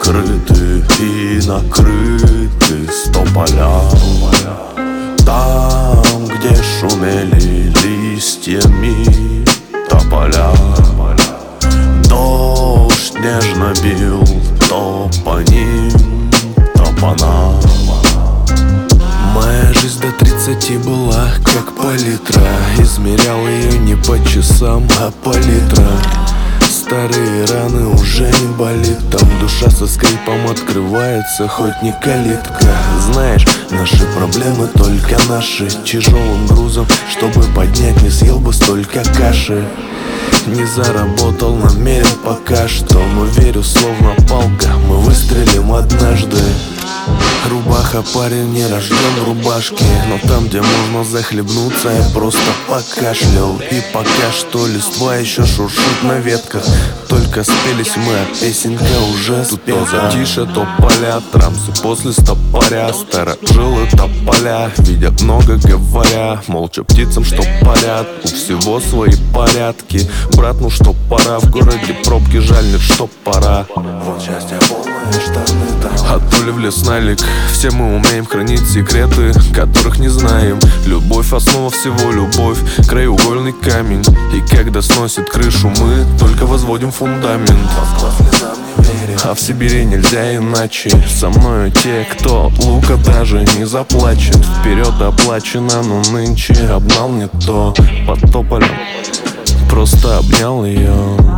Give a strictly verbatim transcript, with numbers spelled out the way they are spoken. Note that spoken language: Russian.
открыты и накрыты сто поля. Там, где шумели листьями тополя, дождь нежно бил то по ним, то по нам. Моя жизнь до тридцати была как палитра. Измерял ее не по часам, а по литрам. Старые раны уже не болит. Там душа со скрипом открывается, хоть не калитка. Знаешь, наши проблемы только наши. Тяжелым грузом, чтобы поднять, не съел бы столько каши. Не заработал намерен пока что, но верю, словно палка, мы выстрелим однажды. Рубаха, парень не рожден в рубашке, но там, где можно захлебнуться, я просто покашлял. И пока что листва еще шуршит на ветках. Только спелись мы, а песенка уже спета. То затише, то поля, трамсы после стопоря. Старожилы тополя видят много, говоря молча птицам, что парят. У всего свои порядки. Брат, ну что пора, в городе пробки, жаль, нет, что пора. Вот счастье полное, штаны там. А то ли в лес налик. Все мы умеем хранить секреты, которых не знаем. Любовь — основа всего, любовь — краеугольный камень. И когда сносит крышу, мы только возводим фундамент. А в Сибири нельзя иначе. Со мною те, кто лука даже не заплачет. Вперед оплачено, но нынче обнал не то. Под тополем просто обнял ее.